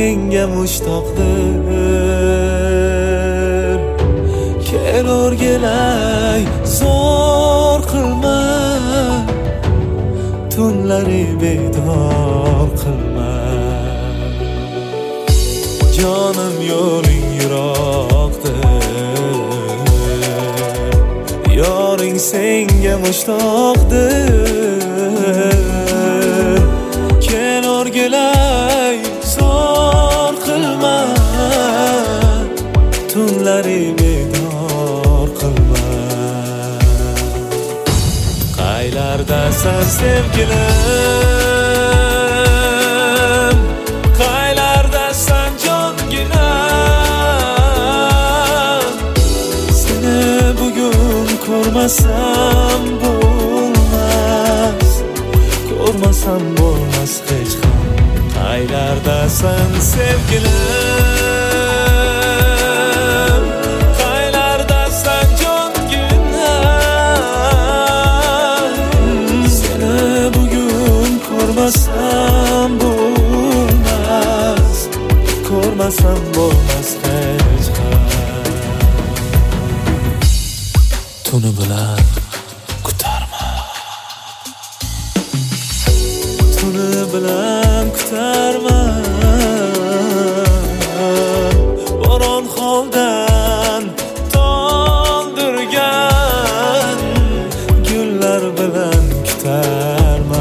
senga mushtoqdir. Kel o'rgilay zo'r qilma, tunlari bedor qilma. Jonim yo'ling yiroqdir, yoring senga mushtoqdir. Kel o'rgilay zo'r qilma, tunlari bedor qilma. Qaylardasan sevgilim, qaylardasan jonginam. Seni bugun ko'rmasam bo'lmas, ko'rmasam bo'lmas hech ham. Qaylardasan sevgilim, qaylardasan jonginam. Seni bugun ko'rmasam bo'lmas, ko'rmasam bo'lmas hech ham. Tuni bilan kutarma, tuni bilan kutarma. Boron holdan to'ldirgan gullar bilan kutarma.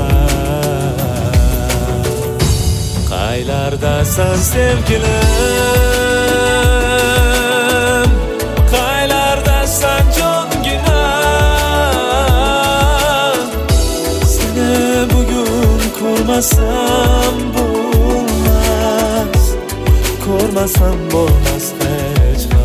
Qaylardasan sevgilim, qaylardasan jonginam. Seni bugun ko'rmasam bo'lmas, ko'rmasam bo'lmas hech ham.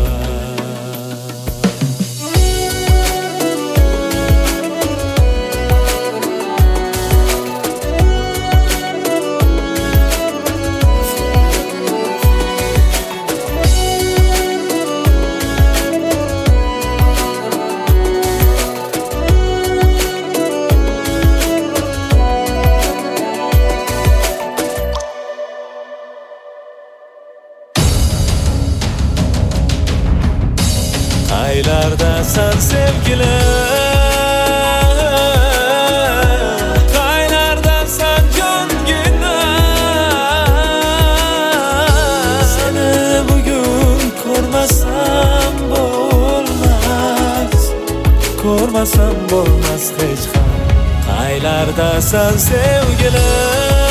Qaylardasan sevgilim, qaylardasan jonginam. Seni bugun ko'rmasam bo'lmas, ko'rmasam bo'lmas hech ham. Qaylardasan sevgilim,